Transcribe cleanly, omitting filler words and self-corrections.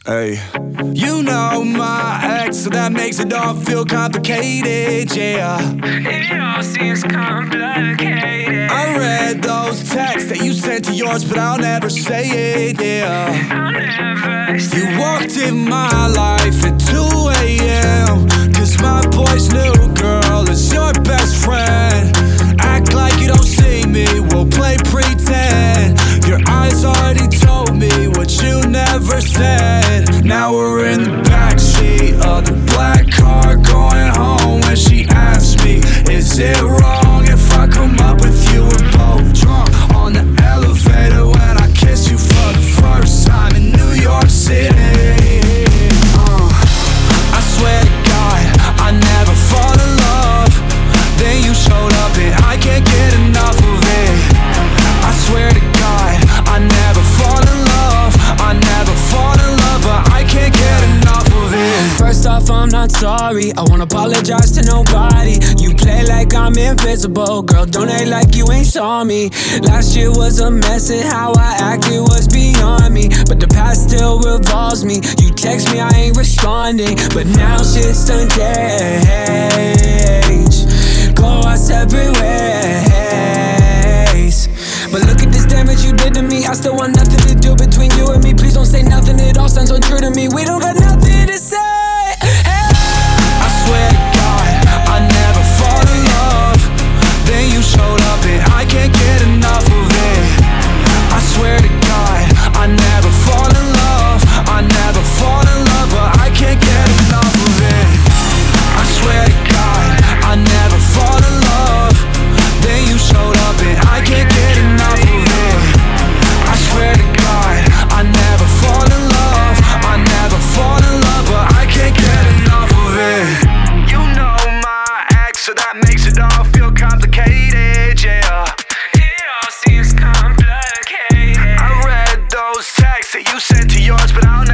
Hey, you know my ex, so that makes it all feel complicated, yeah. It all seems complicated. I read those texts that you sent to yours, but I'll never say it, yeah. I'll never say You walked in my life at 2 a.m. Cause my boy's new girl is your best friend. Act like you don't see me, we'll play pretend. Your eyes already told me what you never said. Now we're in the backseat of the black car going home. When she asks me, is it wrong if I come up with you? We're both drunk on the elevator when I kiss you for the first time in New York City. I swear to God, I never fall in love. Then you showed up and I can't get enough of it. I swear to God, I never fall in love. I never fall in love, but I can't get enough of it. First off, I'm not sorry. I won't apologize to nobody. You play like I'm invisible. Girl, don't act like you ain't saw me. Last year was a mess and how I acted was beyond me. But the past still revolves me. You text me, I ain't responding. But now shit's done changed. Go our separate ways. But look at this damage you did to me. I still want nothing to do between you and me. Please don't say nothing, it all sounds untrue to me. We don't got nothing to say. I swear to God, I never fall in love. Then you showed up and I can't get enough of it. I swear to God, I never fall in love. I never fall in love, but I can't get enough of it. I swear to God, I never fall in love. Then you showed up and I can't get enough of it. I swear to God, I never fall in love. I never fall in love, but I can't get enough of it. You know my ex, so that makes it all feel complicated, yeah. It all seems complicated. I read those texts that you sent to yours, but I'll